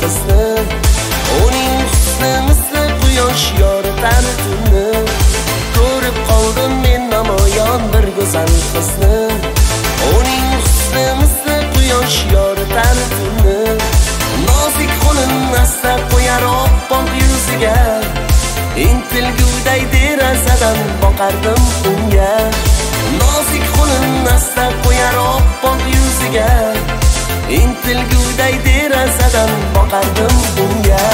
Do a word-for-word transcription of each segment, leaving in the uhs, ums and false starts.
qizni, uning husni misli quyosh yoritar tunni. Ko'rib qoldim men namoyon bir go'zal qizni, uning husni misli quyosh yoritar tunni. Nozik qo'lin asta qo'yar oppoq yuziga, intilguday derazadan boqardim unga. Nozik qo'lin asta qo'yar oppoq yuziga, intilguday derazadan boqardim unga.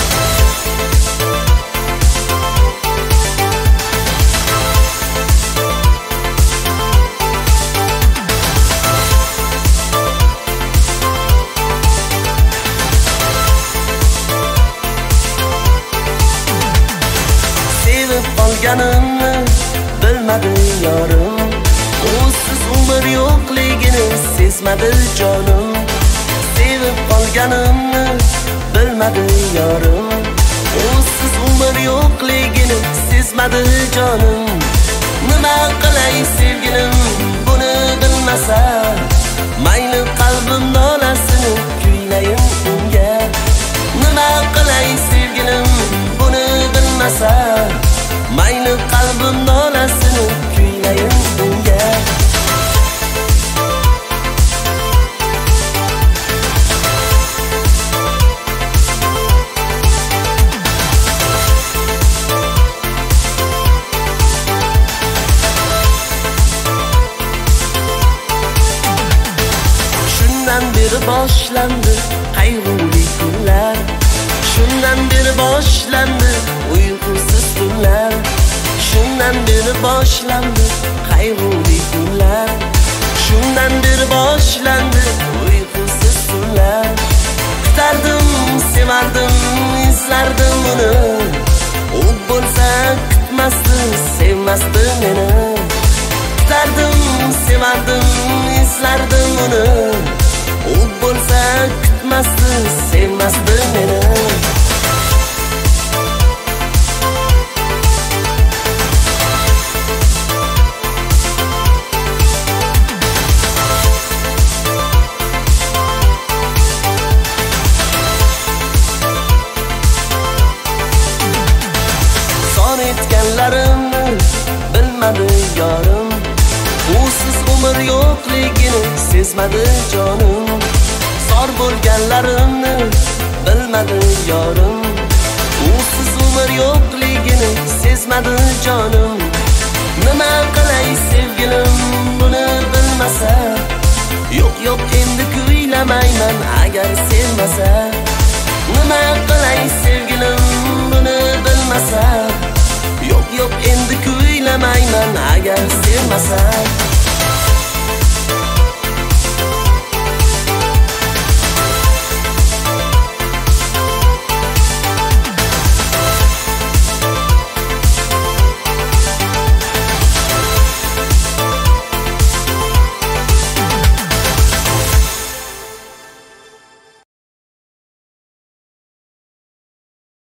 Sevib qolganimni bilmadi yorim, o'zsiz umr yo'qligini sezmadi jonim. Sevib qolganimni bilmadi yorim, o'zsiz umr yo'qligini sezmadi jonim. Nima qilay sevgilim buni bilmasa, mayli qalbim nolasini kuylayin unga. Nima qilay sevgilim buni bilmasa, mayli qalbim nolasini kuylayin unga. Shundan beri boshlandi qayg'uli kunlar, shundan beri boshlandi uyqusiz tunlar. Shundan beri boshlandi qayg'uli kunlar, shundan beri boshlandi uyqusiz tunlar. Kutardim, sevardim, izlardim uni, u bo'lsa kutmasdi, sevmasdi meni. Kutardim, sevardim, izlardim uni, u bo'lsa kutmasdi, sevmasdi meni. Son etganlarimni bilmadi yorim, usiz umr yo'qligini sezmadi jonim. Zor bo'lganlarimni bilmadi yorim, usiz umr yo'qligini sezmadi jonim. Nima qilay sevgilim buni bilmasa, yo'q yo'q endi kuylamayman agar sevmasa. Nima qilay sevgilim buni bilmasa, yo'q yo'q endi kuylamayman agar sevmasa.